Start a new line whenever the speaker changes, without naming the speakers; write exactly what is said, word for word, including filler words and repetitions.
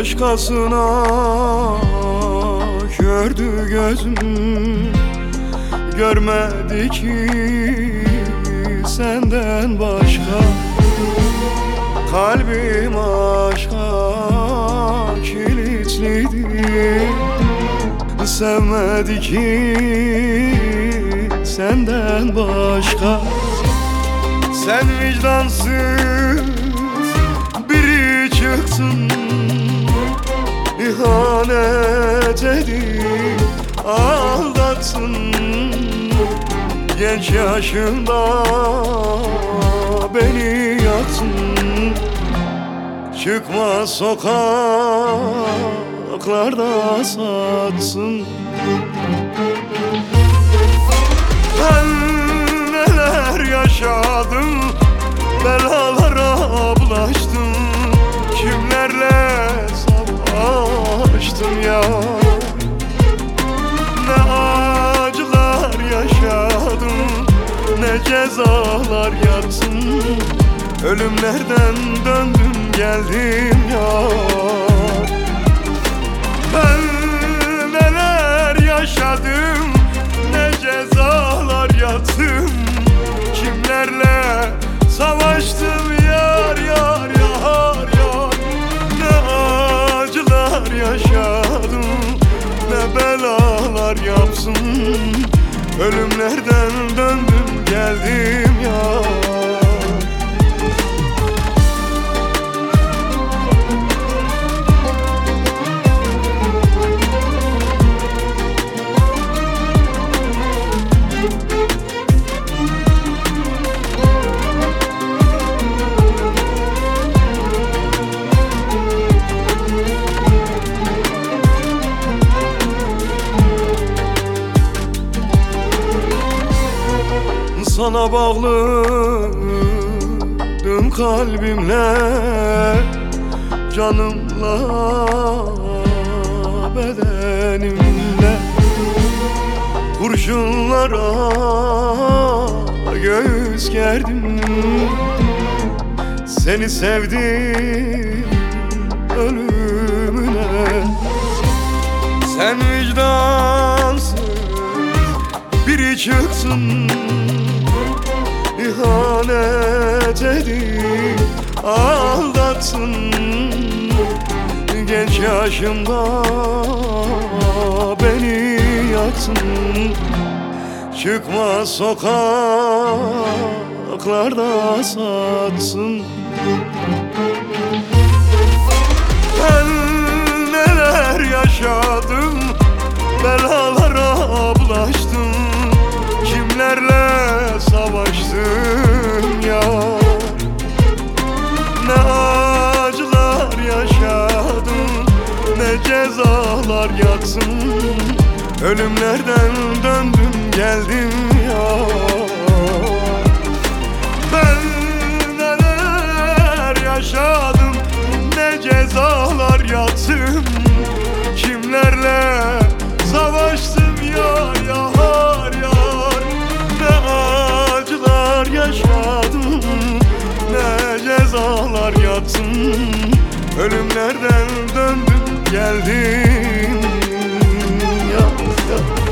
Başkasına gördü gözüm, görmedi ki senden başka. Kalbim aşka kilitliydi, sevmedi ki senden başka. Sen vicdansız biri çıktın, İhanet edip aldattın. Genç yaşında beni yaktın. Çıkma sokaklarda satsın. Ben neler yaşadım, belalara bulaştım. Kimlerle savaştım ya, ne acılar yaşadım, ne cezalar yattım. Ölümlerden döndüm geldim ya. Ben neler yaşadım, ne cezalar yattım. Kimlerle savaştım yar yar yar yar. Ne acılar yaşadım, ne belalar yaptım. Ölümlerden döndüm geldim ya. Sana bağlıydım kalbimle, canımla, bedenimle. Kurşunlara göğüs gerdim, seni sevdim ölümüne. Sen vicdansız biri çıksın, İhanet edip aldattın. Genç yaşımda beni yaktın. Çıkma sokaklarda satsın. Ben neler yaşadım, belalara bulaştım. Kimlerle savaştım ya, ne acılar yaşadım, ne cezalar yattım. Ölümlerden döndüm geldim ya. Ben neler yaşadım, ne cezalar yattım. Kimlerle savaştım yar yar yar. Ne acılar yaşadım, ne cezalar yattım. Ölümlerden döndüm geldim ya, ya.